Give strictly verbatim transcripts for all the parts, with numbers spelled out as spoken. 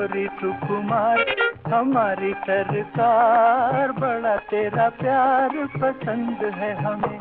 गोरी सुकुमार हमारी सरकार, बड़ा तेरा प्यार पसंद है हमें।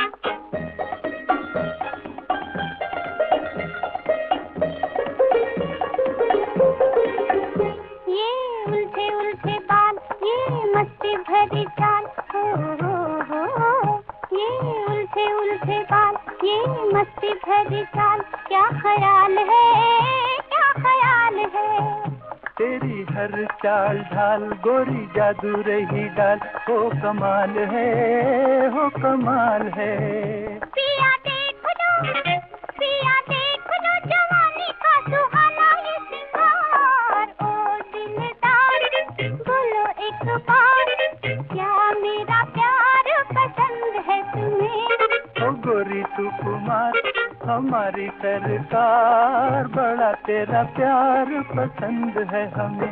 ये उल्टे उल्टे बाल, ये मस्ती भरी चाल, हो हो हो। ये उल्टे उल्टे बाल, ये मस्ती भरी चाल, क्या ख्याल है, क्या ख्याल है। तेरी हर चाल ढाल गोरी जादू रही डाल, हो कमाल है, हो कमाल है। पिया देख लो, पिया देख लो जवानी का सुहाना ये सिंगार। ओ दिलदार बोलो एक बार, क्या मेरा प्यार पसंद है तुम्हें। ओ गोरी सुकुमार हमारी सरकार, बड़ा तेरा प्यार पसंद है हमें।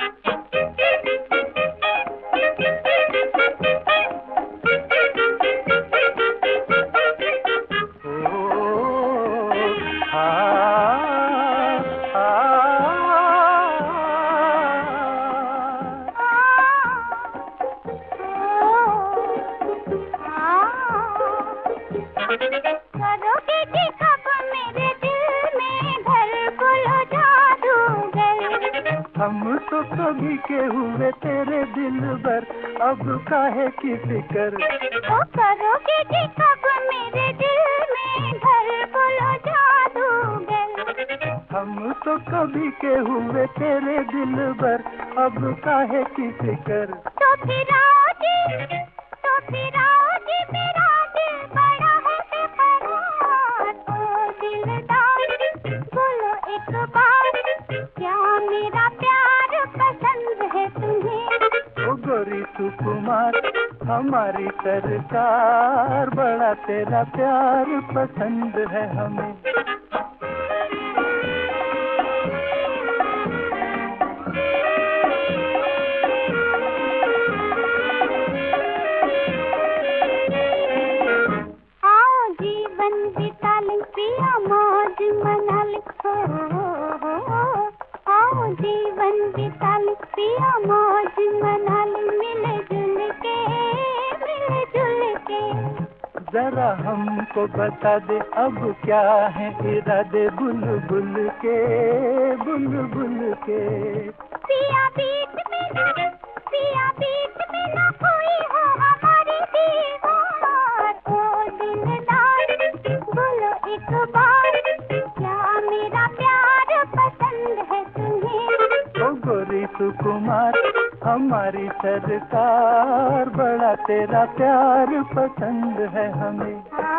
करोगे कि कब मेरे दिल में घर बोलो जादूगर। हम तो कभी के हुए तेरे दिल भर, अब काहे की फिकर। ओ करोगे कि कब मेरे दिल में घर बोलो जादूगर। हम तो कभी के हुए तेरे दिल भर, अब काहे की फिकर। तो फिर आओ जी, तो फिर आओ जी, मेरा दिल बड़ा है बेकरार। ओ दिलदार बोलो एक बार, क्या मेरा प्यार पसंद है तुम्हें। ओ गोरी सुकुमार हमारी सरकार, बड़ा तेरा प्यार पसंद है हमें। जीवन बिता ले पिया मौज मना ले, हो हो हो। आओ जीवन बिता ले पिया मौज मना ले, मिले जुल के, मिले जुल के। जरा हमको बता दे अब क्या है इरादे, बुलबुल के, बुलबुल के। पिया बीच में ना, पिया बीच में ना कोई हो हमारी दीवार। ओ दिलदार बोलो एक बार, क्या मेरा प्यार पसंद है तुम्हें। ओ गोरी सुकुमार हमारी सरकार, बड़ा तेरा प्यार पसंद है हमें।